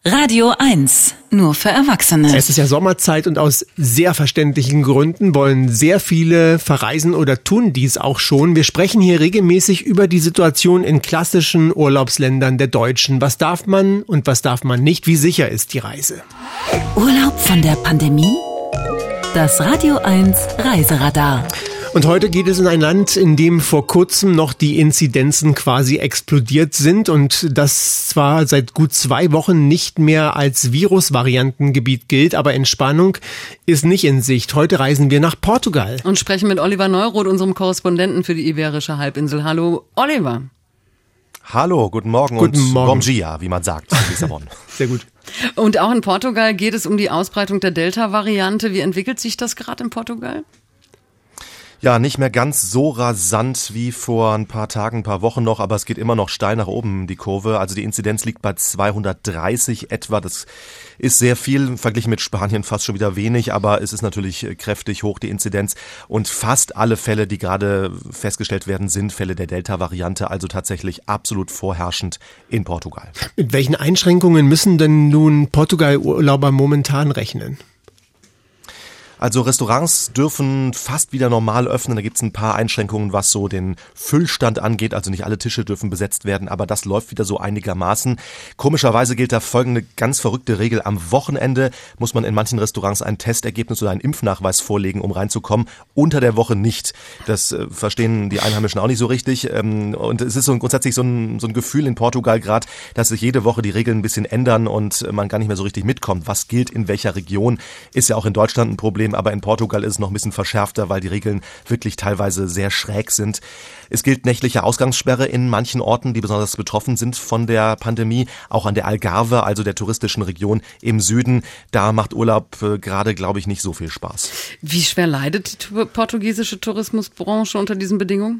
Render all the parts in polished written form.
Radio 1, nur für Erwachsene. Es ist ja Sommerzeit und aus sehr verständlichen Gründen wollen sehr viele verreisen oder tun dies auch schon. Wir sprechen hier regelmäßig über die Situation in klassischen Urlaubsländern der Deutschen. Was darf man und was darf man nicht? Wie sicher ist die Reise? Urlaub von der Pandemie? Das Radio 1 Reiseradar. Und heute geht es in ein Land, in dem vor kurzem noch die Inzidenzen quasi explodiert sind und das zwar seit gut 2 Wochen nicht mehr als Virusvariantengebiet gilt, aber Entspannung ist nicht in Sicht. Heute reisen wir nach Portugal. Und sprechen mit Oliver Neuroth, unserem Korrespondenten für die Iberische Halbinsel. Hallo, Oliver. Hallo, guten Morgen und Bom dia, wie man sagt in Lissabon. Sehr gut. Und auch in Portugal geht es um die Ausbreitung der Delta-Variante. Wie entwickelt sich das gerade in Portugal? Ja, nicht mehr ganz so rasant wie vor ein paar Tagen, ein paar Wochen noch, aber es geht immer noch steil nach oben, die Kurve. Also die Inzidenz liegt bei 230 etwa. Das ist sehr viel, verglichen mit Spanien fast schon wieder wenig, aber es ist natürlich kräftig hoch, die Inzidenz. Und fast alle Fälle, die gerade festgestellt werden, sind Fälle der Delta-Variante, also tatsächlich absolut vorherrschend in Portugal. Mit welchen Einschränkungen müssen denn nun Portugal-Urlauber momentan rechnen? Also Restaurants dürfen fast wieder normal öffnen. Da gibt's ein paar Einschränkungen, was so den Füllstand angeht. Also nicht alle Tische dürfen besetzt werden, aber das läuft wieder so einigermaßen. Komischerweise gilt da folgende ganz verrückte Regel. Am Wochenende muss man in manchen Restaurants ein Testergebnis oder einen Impfnachweis vorlegen, um reinzukommen. Unter der Woche nicht. Das verstehen die Einheimischen auch nicht so richtig. Und es ist so grundsätzlich so ein Gefühl in Portugal gerade, dass sich jede Woche die Regeln ein bisschen ändern und man gar nicht mehr so richtig mitkommt. Was gilt in welcher Region, ist ja auch in Deutschland ein Problem. Aber in Portugal ist es noch ein bisschen verschärfter, weil die Regeln wirklich teilweise sehr schräg sind. Es gilt nächtliche Ausgangssperre in manchen Orten, die besonders betroffen sind von der Pandemie. Auch an der Algarve, also der touristischen Region im Süden. Da macht Urlaub gerade, glaube ich, nicht so viel Spaß. Wie schwer leidet die portugiesische Tourismusbranche unter diesen Bedingungen?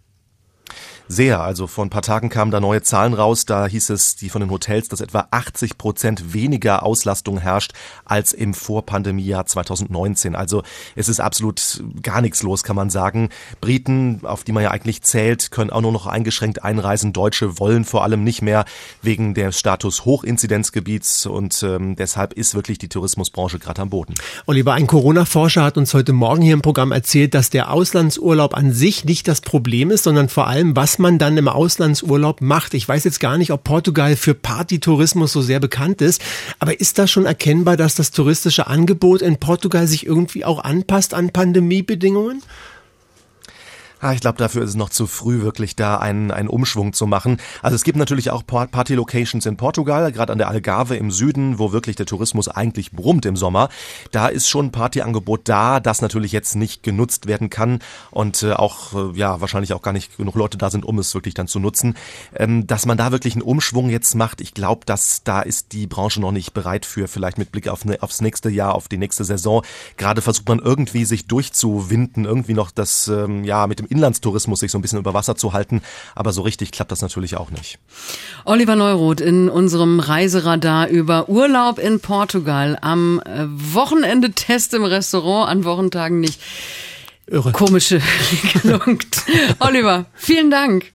Sehr, also vor ein paar Tagen kamen da neue Zahlen raus, da hieß es, die von den Hotels, dass etwa 80% weniger Auslastung herrscht als im Vorpandemiejahr 2019. Also es ist absolut gar nichts los, kann man sagen. Briten, auf die man ja eigentlich zählt, können auch nur noch eingeschränkt einreisen. Deutsche wollen vor allem nicht mehr wegen des Status Hochinzidenzgebiets und deshalb ist wirklich die Tourismusbranche gerade am Boden. Oliver, ein Corona-Forscher hat uns heute Morgen hier im Programm erzählt, dass der Auslandsurlaub an sich nicht das Problem ist, sondern vor allem, was man dann im Auslandsurlaub macht. Ich weiß jetzt gar nicht, ob Portugal für Partytourismus so sehr bekannt ist, aber ist da schon erkennbar, dass das touristische Angebot in Portugal sich irgendwie auch anpasst an Pandemiebedingungen? Ich glaube, dafür ist es noch zu früh, wirklich da einen Umschwung zu machen. Also es gibt natürlich auch Party-Locations in Portugal, gerade an der Algarve im Süden, wo wirklich der Tourismus eigentlich brummt im Sommer. Da ist schon ein Partyangebot da, das natürlich jetzt nicht genutzt werden kann und wahrscheinlich auch gar nicht genug Leute da sind, um es wirklich dann zu nutzen. Dass man da wirklich einen Umschwung jetzt macht, ich glaube, dass da ist die Branche noch nicht bereit für, vielleicht mit Blick aufs nächste Jahr, auf die nächste Saison. Gerade versucht man irgendwie sich durchzuwinden, irgendwie noch das mit dem Inlandstourismus sich so ein bisschen über Wasser zu halten, aber so richtig klappt das natürlich auch nicht. Oliver Neuroth in unserem Reiseradar über Urlaub in Portugal. Am Wochenende Test im Restaurant, an Wochentagen nicht. Irre. Komische Regelung. Oliver, vielen Dank.